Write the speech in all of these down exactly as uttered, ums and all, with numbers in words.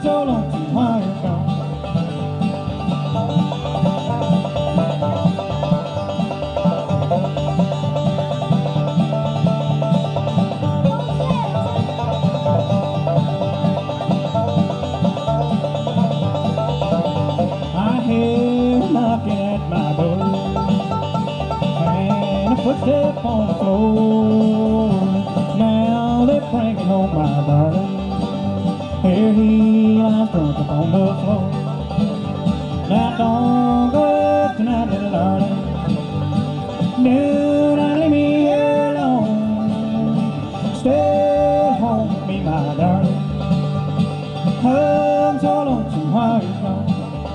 so lonesome while you're gone. I hear knocking at my door and a footstep on the floor. Now they're bringing home my darling. Here he lies drunk upon the floor. Now don't go up tonight, little darling. Do not leave me here alone. Stay home with me, my darling. I'm so lonesome while you're gone.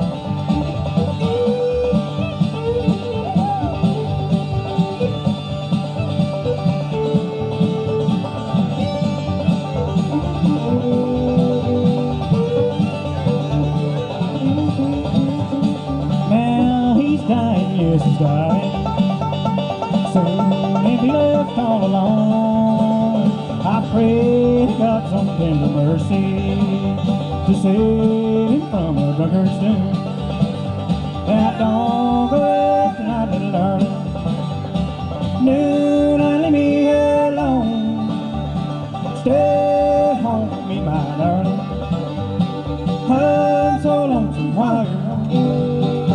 Yes, he's dying. Soon he'll be left all alone. I pray to God some tender mercy to save him from a drunkard's doom. Now don't go away tonight, little darling. Do not leave me here alone. Stay home with me, my darling. I'm so lonesome while you're gone.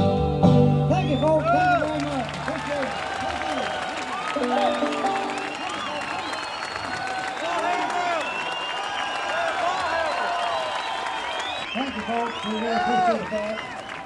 Thank you, folks. We really appreciate that.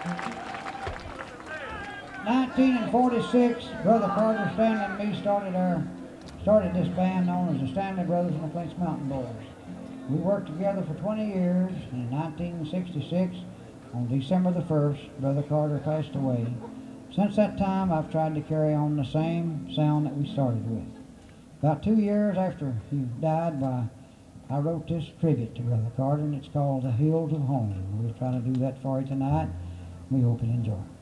nineteen forty-six, Brother Carter, Stanley, and me started our started this band known as the Stanley Brothers and the Clinch Mountain Boys. We worked together for twenty years. In nineteen sixty-six, on December the first, Brother Carter passed away. Since that time, I've tried to carry on the same sound that we started with. About two years after he died, why, I wrote this tribute to Brother Carter, and it's called The Hills of Home. We'll try to do that for you tonight. We hope you enjoy.